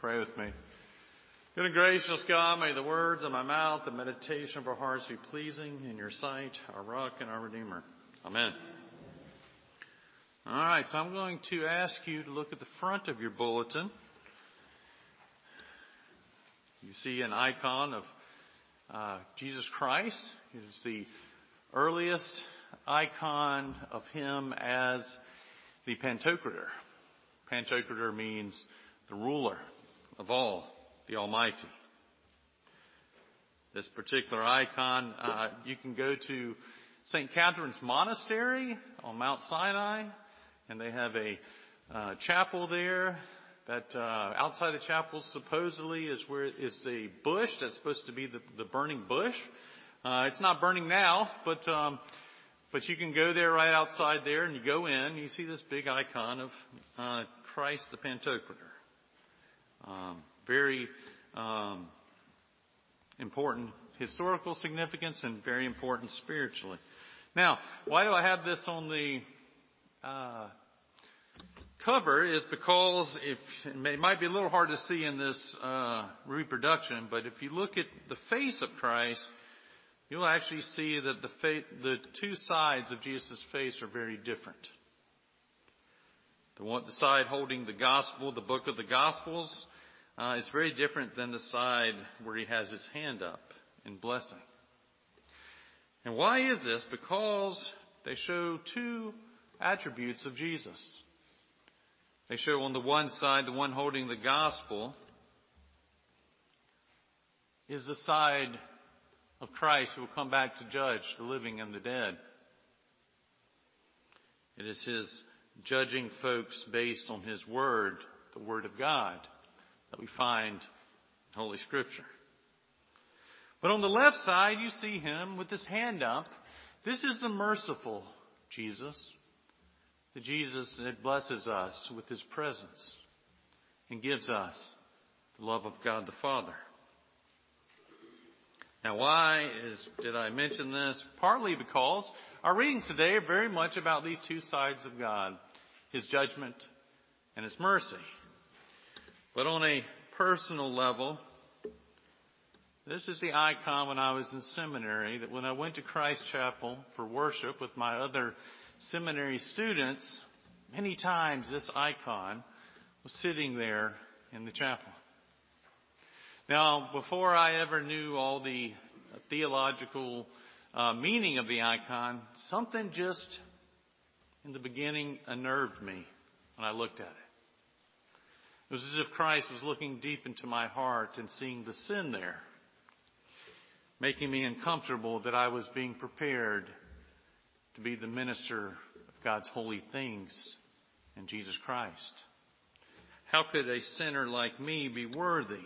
Pray with me. Good and gracious God, may the words of my mouth, the meditation of our hearts be pleasing in your sight, our rock and our redeemer. Amen. All right, so I'm going to ask you to look at the front of your bulletin. You see an icon of Jesus Christ. It is the earliest icon of him as the Pantocrator. Pantocrator means the ruler of all, the Almighty. This particular icon, you can go to St. Catherine's Monastery on Mount Sinai, and they have a chapel there. That outside the chapel supposedly is where is the bush that's supposed to be the burning bush. It's not burning now, but you can go there right outside there, and you go in, and you see this big icon of Christ the Pantocrator. Very important historical significance and very important spiritually. Now, why do I have this on the cover is because it might be a little hard to see in this reproduction, but if you look at the face of Christ, you'll actually see that the two sides of Jesus' face are very different. The side holding the gospel, the book of the Gospels, is very different than the side where he has his hand up in blessing. And why is this? Because they show two attributes of Jesus. They show on the one side, the one holding the gospel is the side of Christ who will come back to judge the living and the dead. It is his judging folks based on his word, the word of God, that we find in Holy Scripture. But on the left side, you see him with his hand up. This is the merciful Jesus. The Jesus that blesses us with his presence and gives us the love of God the Father. Now, why did I mention this? Partly because our readings today are very much about these two sides of God, his judgment and his mercy. But on a personal level, this is the icon when I was in seminary, that when I went to Christ Chapel for worship with my other seminary students, many times this icon was sitting there in the chapel. Now, before I ever knew all the theological meaning of the icon, something just in the beginning unnerved me when I looked at it. It was as if Christ was looking deep into my heart and seeing the sin there, making me uncomfortable that I was being prepared to be the minister of God's holy things in Jesus Christ. How could a sinner like me be worthy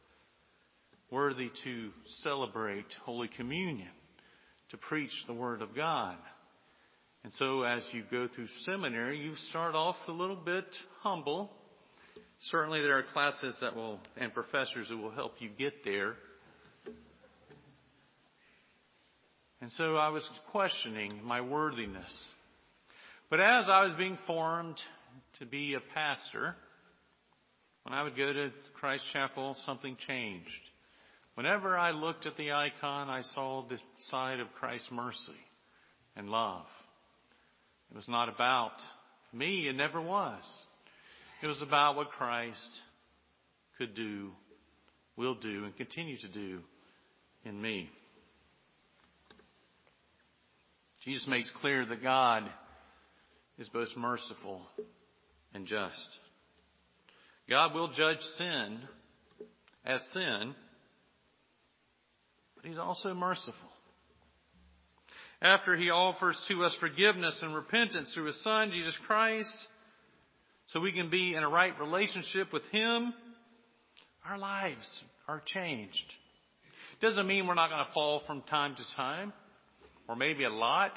to celebrate Holy Communion, to preach the Word of God? And so as you go through seminary, you start off a little bit humble. Certainly there are classes and professors who will help you get there. And so I was questioning my worthiness. But as I was being formed to be a pastor, when I would go to Christ Chapel, something changed. Whenever I looked at the icon, I saw the side of Christ's mercy and love. It was not about me. It never was. It was about what Christ could do, will do, and continue to do in me. Jesus makes clear that God is both merciful and just. God will judge sin as sin, but he's also merciful. After he offers to us forgiveness and repentance through his Son, Jesus Christ, so we can be in a right relationship with him, our lives are changed. Doesn't mean we're not going to fall from time to time, or maybe a lot.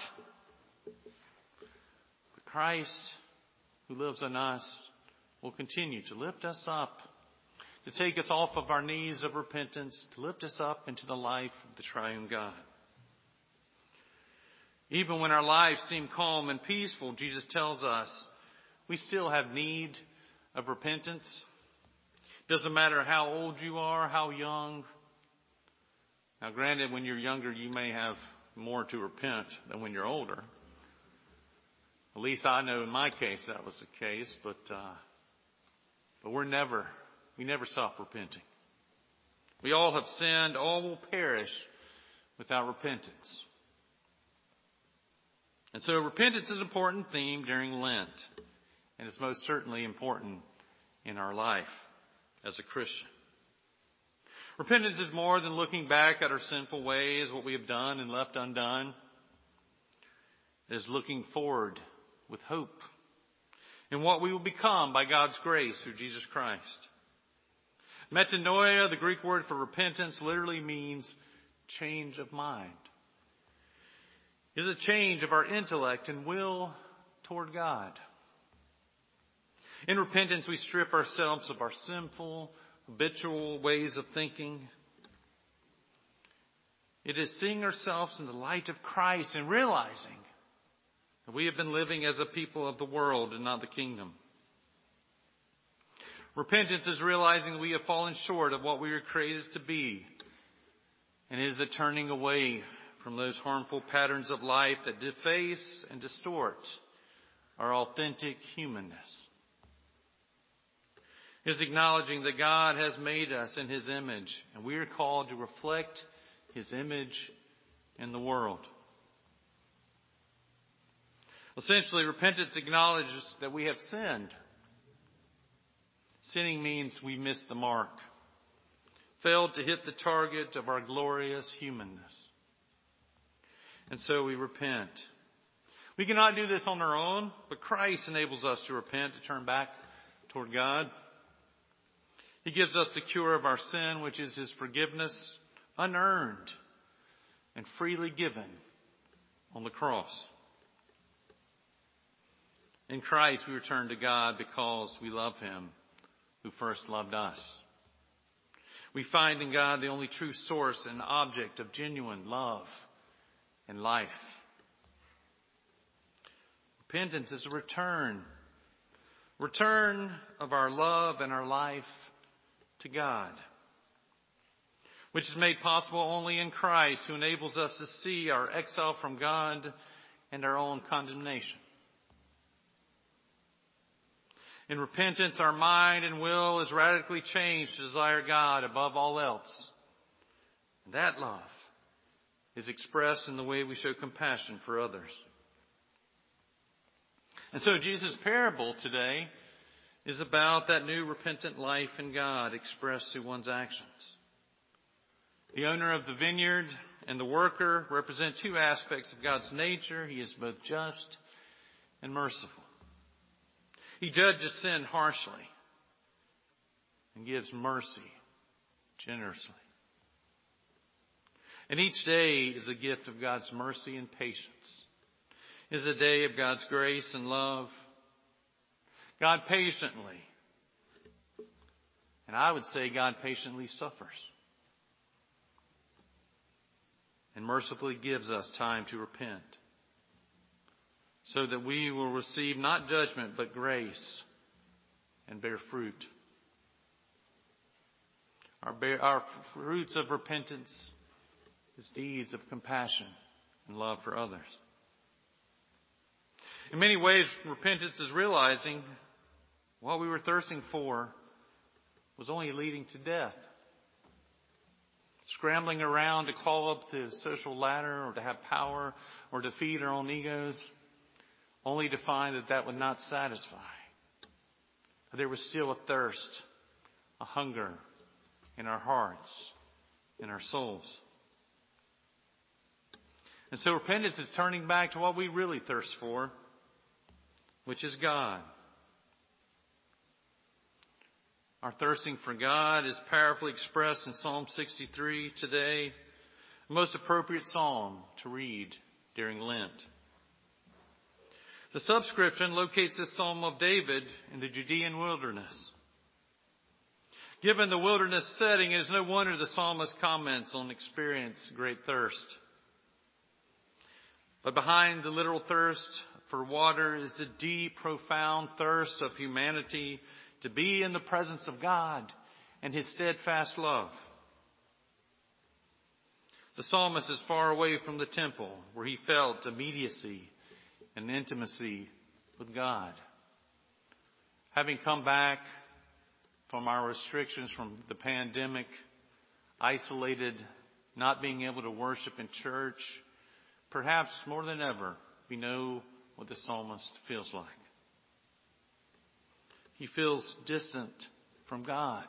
But Christ, who lives in us, will continue to lift us up, to take us off of our knees of repentance, to lift us up into the life of the triune God. Even when our lives seem calm and peaceful, Jesus tells us we still have need of repentance. Doesn't matter how old you are, how young. Now, granted, when you're younger, you may have more to repent than when you're older. At least I know in my case that was the case, but we never stop repenting. We all have sinned, all will perish without repentance. And so repentance is an important theme during Lent, and it's most certainly important in our life as a Christian. Repentance is more than looking back at our sinful ways, what we have done and left undone. It is looking forward with hope in what we will become by God's grace through Jesus Christ. Metanoia, the Greek word for repentance, literally means change of mind. It is a change of our intellect and will toward God. In repentance, we strip ourselves of our sinful, habitual ways of thinking. It is seeing ourselves in the light of Christ and realizing that we have been living as a people of the world and not the kingdom. Repentance is realizing we have fallen short of what we were created to be. And it is a turning away from those harmful patterns of life that deface and distort our authentic humanness. It is acknowledging that God has made us in His image, and we are called to reflect His image in the world. Essentially, repentance acknowledges that we have sinned. Sinning means we missed the mark, failed to hit the target of our glorious humanness. And so we repent. We cannot do this on our own, but Christ enables us to repent, to turn back toward God. He gives us the cure of our sin, which is His forgiveness, unearned and freely given on the cross. In Christ, we return to God because we love Him who first loved us. We find in God the only true source and object of genuine love and life. Repentance is a return of our love and our life to God, which is made possible only in Christ, who enables us to see our exile from God and our own condemnation. In repentance, our mind and will is radically changed to desire God above all else. And that love is expressed in the way we show compassion for others. And so Jesus' parable today is about that new repentant life in God expressed through one's actions. The owner of the vineyard and the worker represent two aspects of God's nature. He is both just and merciful. He judges sin harshly and gives mercy generously. And each day is a gift of God's mercy and patience. It is a day of God's grace and love. God patiently, and I would say God patiently suffers and mercifully gives us time to repent so that we will receive not judgment but grace and bear fruit. Our fruits of repentance is deeds of compassion and love for others. In many ways, repentance is realizing what we were thirsting for was only leading to death. Scrambling around to call up the social ladder or to have power or to feed our own egos, only to find that that would not satisfy. There was still a thirst, a hunger in our hearts, in our souls. And so repentance is turning back to what we really thirst for, which is God. Our thirsting for God is powerfully expressed in Psalm 63 today, the most appropriate psalm to read during Lent. The subscription locates this Psalm of David in the Judean wilderness. Given the wilderness setting, it is no wonder the psalmist comments on experienced great thirst. But behind the literal thirst for water is the deep, profound thirst of humanity to be in the presence of God and His steadfast love. The psalmist is far away from the temple where he felt immediacy and intimacy with God. Having come back from our restrictions from the pandemic, isolated, not being able to worship in church, perhaps more than ever, we know what the psalmist feels like. He feels distant from God.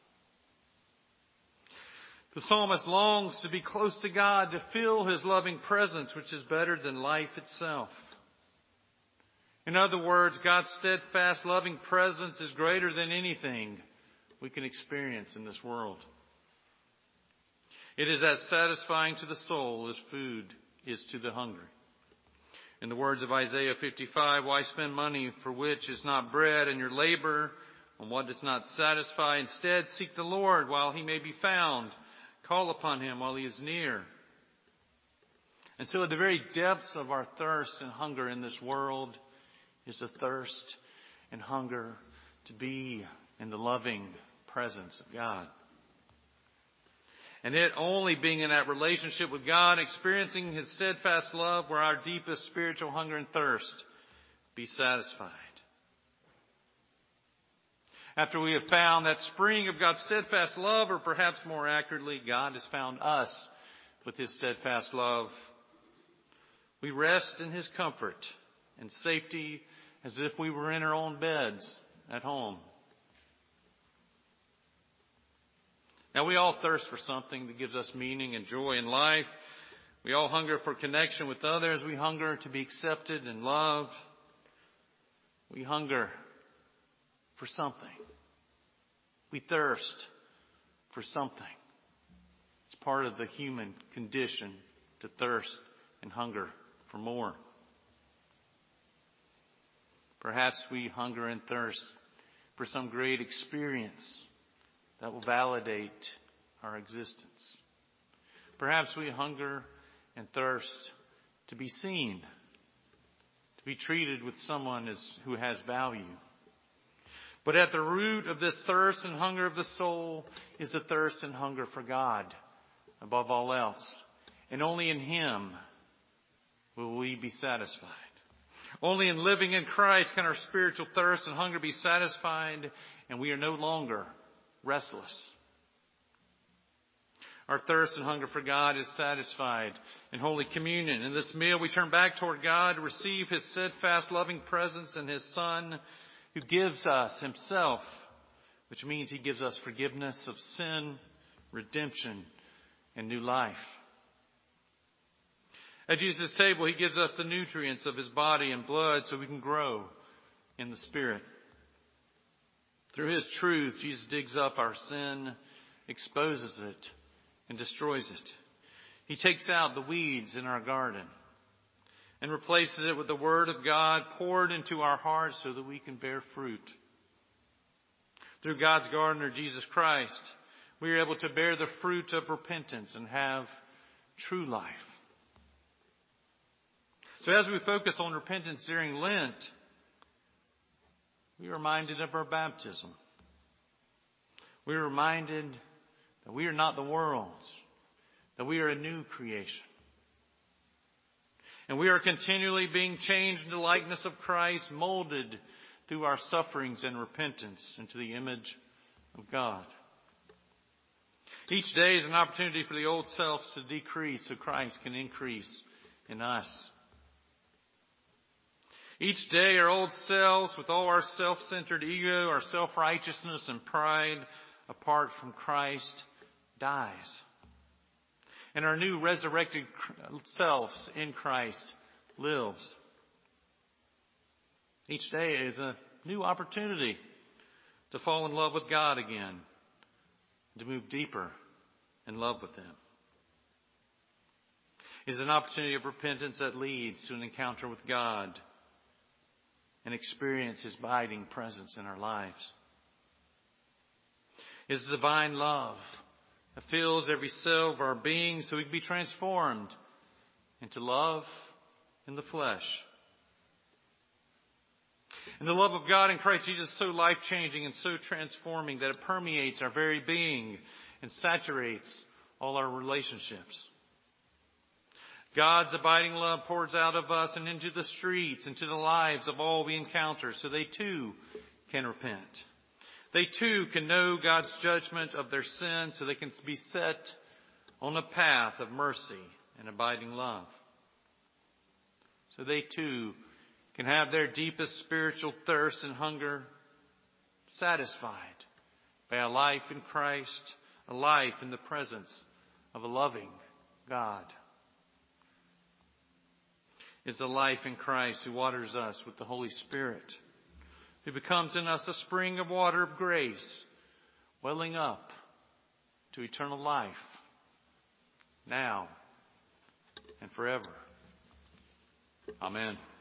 The psalmist longs to be close to God, to feel His loving presence, which is better than life itself. In other words, God's steadfast, loving presence is greater than anything we can experience in this world. It is as satisfying to the soul as food is to the hungry. In the words of Isaiah 55, why spend money for which is not bread, and your labor on what does not satisfy? Instead, seek the Lord while He may be found. Call upon Him while He is near. And so at the very depths of our thirst and hunger in this world is the thirst and hunger to be in the loving presence of God. And it only being in that relationship with God, experiencing His steadfast love, where our deepest spiritual hunger and thirst be satisfied. After we have found that spring of God's steadfast love, or perhaps more accurately, God has found us with His steadfast love, we rest in His comfort and safety as if we were in our own beds at home. Now, we all thirst for something that gives us meaning and joy in life. We all hunger for connection with others. We hunger to be accepted and loved. We hunger for something. We thirst for something. It's part of the human condition to thirst and hunger for more. Perhaps we hunger and thirst for some great experience that will validate our existence. Perhaps we hunger and thirst to be seen, to be treated with someone who has value. But at the root of this thirst and hunger of the soul is the thirst and hunger for God above all else. And only in Him will we be satisfied. Only in living in Christ can our spiritual thirst and hunger be satisfied, and we are no longer restless. Our thirst and hunger for God is satisfied in Holy Communion. In this meal, we turn back toward God to receive His steadfast, loving presence in His Son, who gives us Himself, which means He gives us forgiveness of sin, redemption, and new life. At Jesus' table, He gives us the nutrients of His body and blood so we can grow in the Spirit. Through His truth, Jesus digs up our sin, exposes it, and destroys it. He takes out the weeds in our garden and replaces it with the Word of God poured into our hearts so that we can bear fruit. Through God's gardener, Jesus Christ, we are able to bear the fruit of repentance and have true life. So as we focus on repentance during Lent, we are reminded of our baptism. We are reminded that we are not the world's, that we are a new creation. And we are continually being changed into the likeness of Christ, molded through our sufferings and repentance into the image of God. Each day is an opportunity for the old selves to decrease so Christ can increase in us. Each day our old selves, with all our self-centered ego, our self-righteousness and pride, apart from Christ, dies. And our new resurrected selves in Christ lives. Each day is a new opportunity to fall in love with God again, to move deeper in love with Him. It is an opportunity of repentance that leads to an encounter with God and experience His abiding presence in our lives. It is divine love that fills every cell of our being so we can be transformed into love in the flesh. And the love of God in Christ Jesus is so life-changing and so transforming that it permeates our very being and saturates all our relationships. God's abiding love pours out of us and into the streets, into the lives of all we encounter, so they too can repent. They too can know God's judgment of their sin, so they can be set on a path of mercy and abiding love. So they too can have their deepest spiritual thirst and hunger satisfied by a life in Christ, a life in the presence of a loving God. It's the life in Christ who waters us with the Holy Spirit, who becomes in us a spring of water of grace, welling up to eternal life, now and forever. Amen.